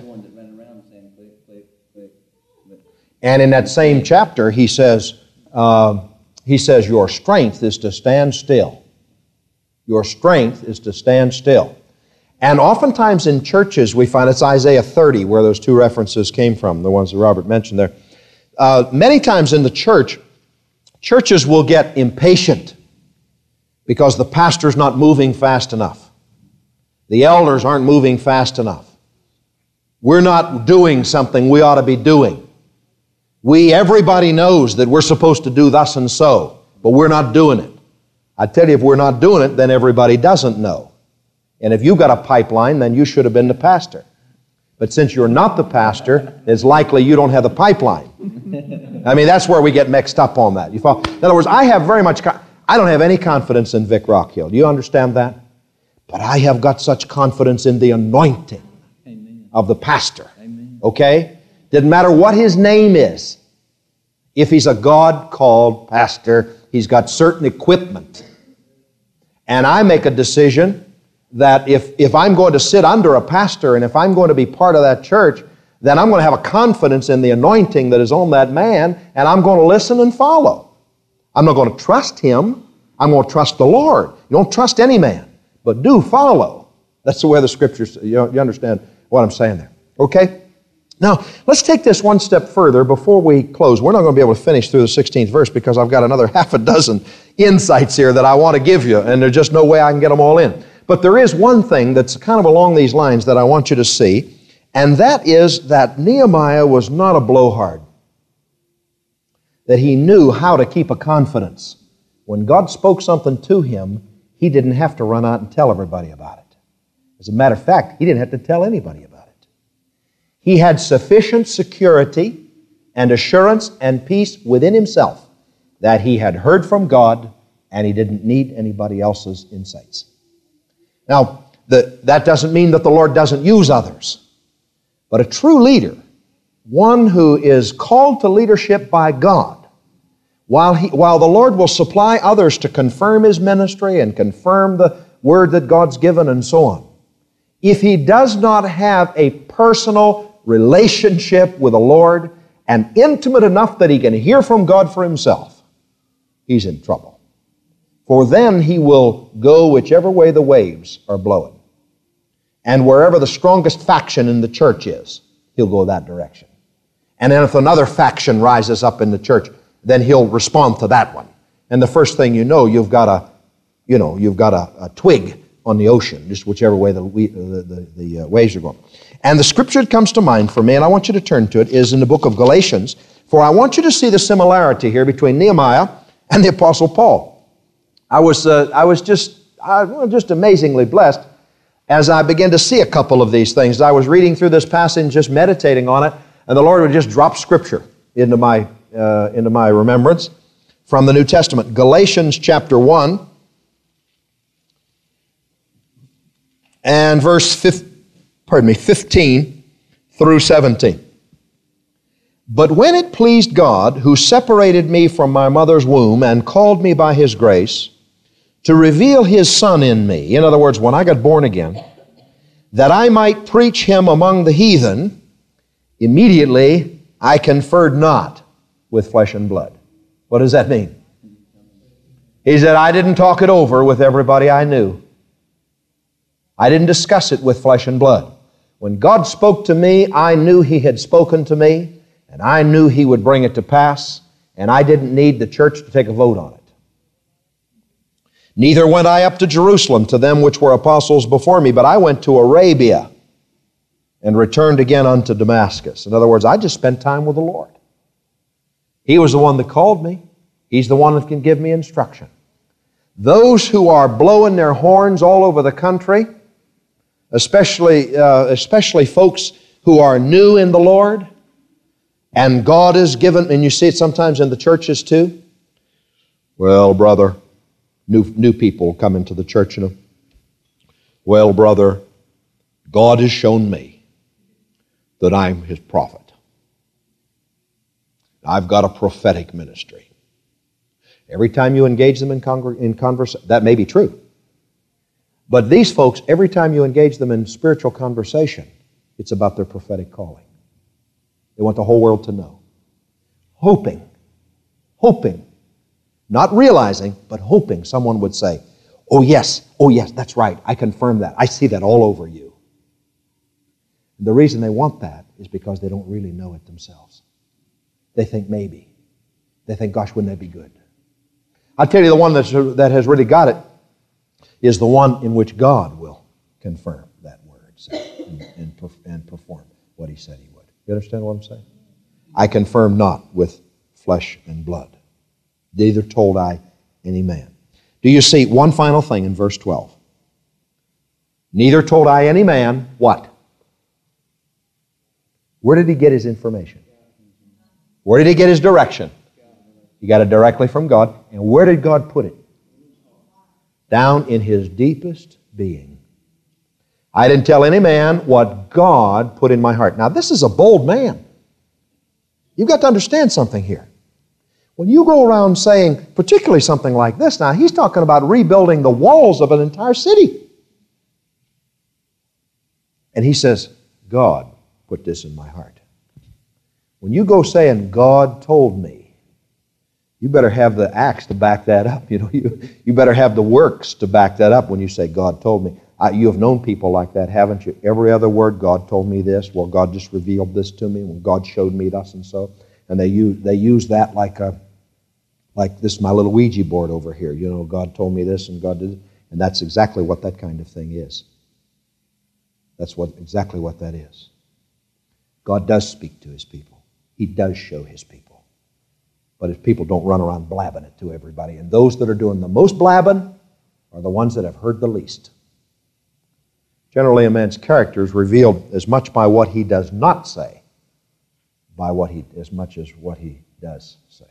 And in that same chapter, he says, uh, he says, your strength is to stand still. Your strength is to stand still. And oftentimes in churches, we find, it's Isaiah thirty, where those two references came from, the ones that Robert mentioned there. Uh, many times in the church, churches will get impatient because the pastor's not moving fast enough. The elders aren't moving fast enough. We're not doing something we ought to be doing. We, everybody knows that we're supposed to do thus and so, but we're not doing it. I tell you, if we're not doing it, then everybody doesn't know. And if you've got a pipeline, then you should have been the pastor. But since you're not the pastor, it's likely you don't have the pipeline. I mean, that's where we get mixed up on that. You follow? In other words, I have very much... Co- I don't have any confidence in Vic Rockhill. Do you understand that? But I have got such confidence in the anointing Amen. Of the pastor. Amen. Okay? Didn't matter what his name is. If he's a God-called pastor, he's got certain equipment. And I make a decision that if, if I'm going to sit under a pastor and if I'm going to be part of that church, then I'm going to have a confidence in the anointing that is on that man, and I'm going to listen and follow. I'm not going to trust him. I'm going to trust the Lord. You don't trust any man, but do follow. That's the way the Scriptures, you, you understand what I'm saying there. Okay? Now, let's take this one step further before we close. We're not going to be able to finish through the sixteenth verse because I've got another half a dozen insights here that I want to give you, and there's just no way I can get them all in. But there is one thing that's kind of along these lines that I want you to see, and that is that Nehemiah was not a blowhard. That he knew how to keep a confidence. When God spoke something to him, he didn't have to run out and tell everybody about it. As a matter of fact, he didn't have to tell anybody about it. He had sufficient security and assurance and peace within himself that he had heard from God and he didn't need anybody else's insights. Now, the, that doesn't mean that the Lord doesn't use others. But a true leader, one who is called to leadership by God, while, he, while the Lord will supply others to confirm His ministry and confirm the word that God's given and so on, if he does not have a personal relationship with the Lord and intimate enough that he can hear from God for himself, he's in trouble. For then he will go whichever way the waves are blowing. And wherever the strongest faction in the church is, he'll go that direction. And then if another faction rises up in the church, then he'll respond to that one. And the first thing you know, you've got a, you know, you've got a, a twig on the ocean, just whichever way the, the, the, the uh, waves are going. And the scripture that comes to mind for me, and I want you to turn to it, is in the book of Galatians. For I want you to see the similarity here between Nehemiah and the Apostle Paul. I was, uh, I was just, uh, well, just amazingly blessed as I began to see a couple of these things. I was reading through this passage, just meditating on it, and the Lord would just drop Scripture into my, uh, into my remembrance from the New Testament. Galatians chapter one and verse fifteen, pardon me, fifteen through seventeen. But when it pleased God, who separated me from my mother's womb and called me by His grace, to reveal His Son in me, in other words, when I got born again, that I might preach Him among the heathen, immediately I conferred not with flesh and blood. What does that mean? He said, I didn't talk it over with everybody I knew. I didn't discuss it with flesh and blood. When God spoke to me, I knew He had spoken to me, and I knew He would bring it to pass, and I didn't need the church to take a vote on it. Neither went I up to Jerusalem to them which were apostles before me, but I went to Arabia and returned again unto Damascus. In other words, I just spent time with the Lord. He was the one that called me. He's the one that can give me instruction. Those who are blowing their horns all over the country, especially, uh, especially folks who are new in the Lord, and God has given, and you see it sometimes in the churches too. Well, brother, new, new people come into the church, you know. Well, brother, God has shown me that I'm His prophet. I've got a prophetic ministry. Every time you engage them in, congr- in conversation, that may be true. But these folks, every time you engage them in spiritual conversation, it's about their prophetic calling. They want the whole world to know. Hoping, hoping, not realizing, but hoping someone would say, oh yes, oh yes, that's right, I confirm that. I see that all over you. And the reason they want that is because they don't really know it themselves. They think maybe. They think, gosh, wouldn't that be good? I'll tell you, the one that's, that has really got it is the one in which God will confirm that word and, and, and perform what He said He would. You understand what I'm saying? I confirm not with flesh and blood. Neither told I any man. Do you see one final thing in verse twelve? Neither told I any man what? Where did he get his information? Where did he get his direction? He got it directly from God. And where did God put it? Down in his deepest being. I didn't tell any man what God put in my heart. Now, this is a bold man. You've got to understand something here. When you go around saying, particularly something like this, now he's talking about rebuilding the walls of an entire city. And he says, God put this in my heart. When you go saying, God told me, you better have the acts to back that up. You know, you, you better have the works to back that up when you say, God told me. I, you have known people like that, haven't you? Every other word, God told me this. Well, God just revealed this to me. Well, God showed me thus and so. And they use, they use that like a, like this is my little Ouija board over here. You know, God told me this and God did it. And that's exactly what that kind of thing is. That's what exactly what that is. God does speak to His people. He does show His people. But His people don't run around blabbing it to everybody. And those that are doing the most blabbing are the ones that have heard the least. Generally, a man's character is revealed as much by what he does not say, by what he, as much as what he does say.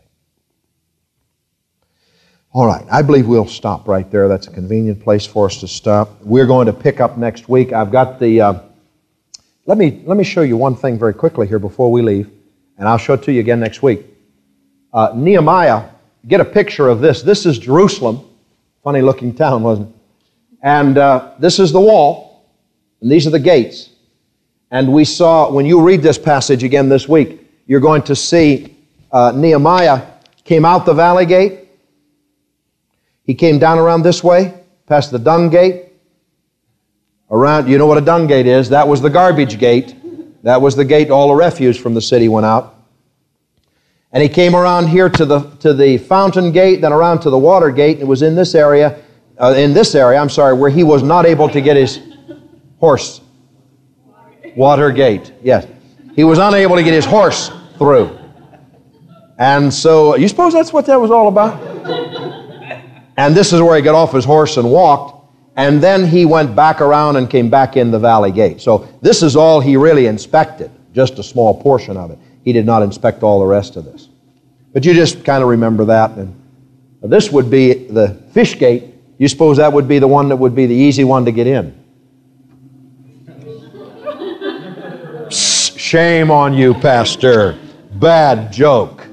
All right, I believe we'll stop right there. That's a convenient place for us to stop. We're going to pick up next week. I've got the, uh, let me, let me show you one thing very quickly here before we leave, and I'll show it to you again next week. Uh, Nehemiah, get a picture of this. This is Jerusalem. Funny looking town, wasn't it? And uh, this is the wall, and these are the gates. And we saw, when you read this passage again this week, you're going to see uh, Nehemiah came out the valley gate. He came down around this way, past the dung gate. Around, you know what a dung gate is? That was the garbage gate. That was the gate all the refuse from the city went out. And he came around here to the to the fountain gate, then around to the water gate. It was in this area, uh, in this area, I'm sorry, where he was not able to get his horse. Water gate, yes. He was unable to get his horse through. And so, you suppose that's what that was all about? And this is where he got off his horse and walked, and then he went back around and came back in the valley gate. So this is all he really inspected, just a small portion of it. He did not inspect all the rest of this. But you just kind of remember that. And this would be the fish gate. You suppose that would be the one that would be the easy one to get in? Psst, shame on you, Pastor. Bad joke.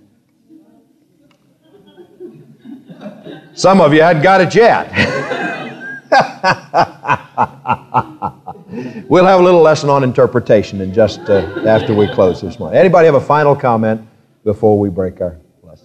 Some of you hadn't got it yet. We'll have a little lesson on interpretation in just uh, after we close this morning. Anybody have a final comment before we break our lesson?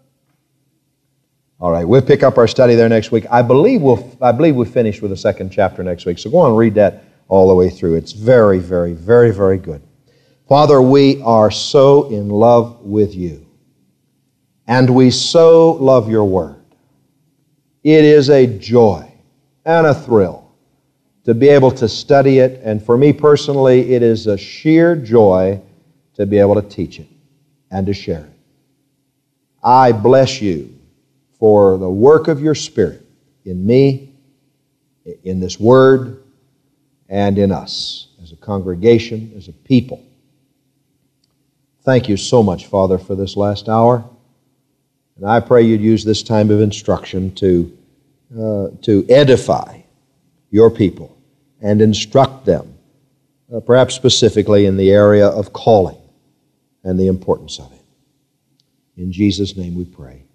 All right, we'll pick up our study there next week. I believe we'll I believe we finished with the second chapter next week. So go on and read that all the way through. It's very, very, very, very good. Father, we are so in love with you, and we so love your word. It is a joy and a thrill to be able to study it, and for me personally, it is a sheer joy to be able to teach it and to share it. I bless you for the work of your Spirit in me, in this word, and in us as a congregation, as a people. Thank you so much, Father, for this last hour. And I pray you'd use this time of instruction to, uh, to edify your people and instruct them, uh, perhaps specifically in the area of calling and the importance of it. In Jesus' name we pray.